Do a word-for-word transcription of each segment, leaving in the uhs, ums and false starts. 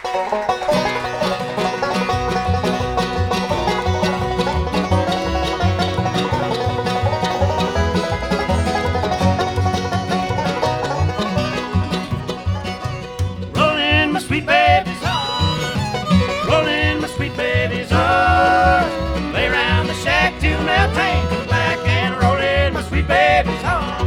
Rolling my sweet baby's arms, rolling my sweet baby's arms. Lay around the shack till that train comes back and rolling my sweet baby's arms.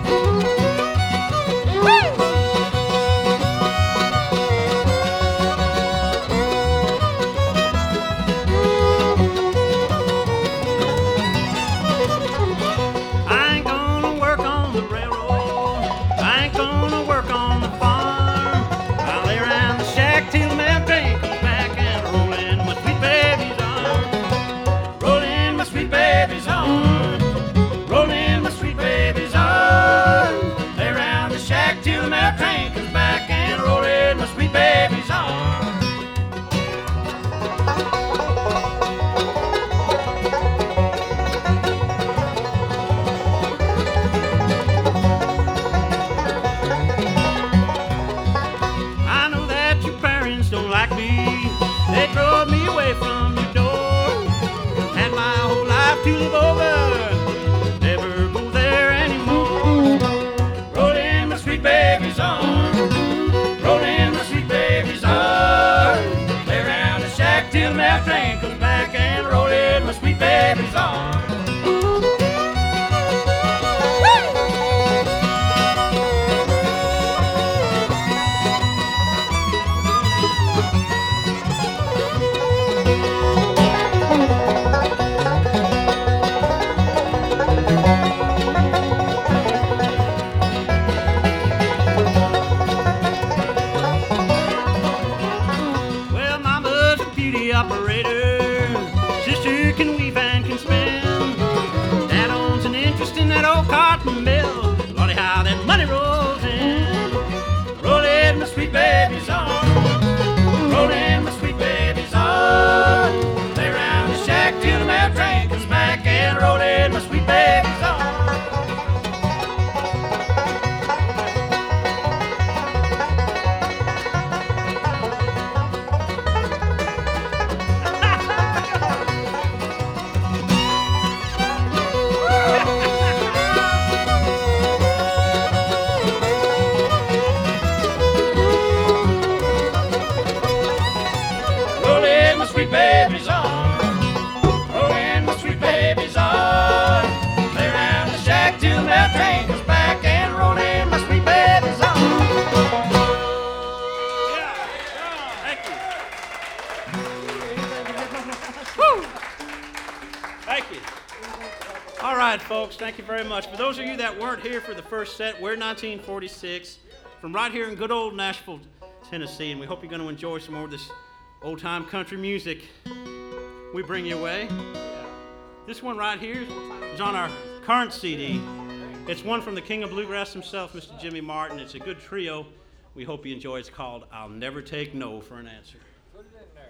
I ain't gonna work on the railroad, I ain't gonna work on the farm. I'll lay around the shack till the mail train comes back and rolling my sweet baby's arms, rolling my sweet baby's arms, rolling my sweet baby's arms. Lay around the shack till the mail train comes back and rolling my sweet baby's arms. I know that your parents don't like me. They drove me away from your door. Had my whole life to live over. Never go there anymore. Rolling my sweet baby's arms, rolling my sweet baby's arms. Lay around the shack till the mail train comes back and rolling my sweet baby's arms. Well, mama's a beauty operator. Sister can weave and can spin. Dad owns an interest in that old cotton mill. Lordy, how that money rolls in. Rolling my sweet baby's arms, rolling my sweet baby's arms. Lay around the shack till the mail train comes back and rolling my sweet baby's arms. Rolling my sweet baby's arms, rolling my sweet baby's arms. Lay around the shack till the mail train comes back and rolling my sweet baby's arms. Yeah, thank you. Woo. Thank you. All right, folks, thank you very much. For those of you that weren't here for the first set, we're nineteen forty-six from right here in good old Nashville, Tennessee, and we hope you're going to enjoy some more of this old-time country music we bring you away. This one right here is on our current C D. It's one from the king of bluegrass himself, Mister Jimmy Martin. It's a good trio. We hope you enjoy it. It's called I'll Never Take No for an Answer.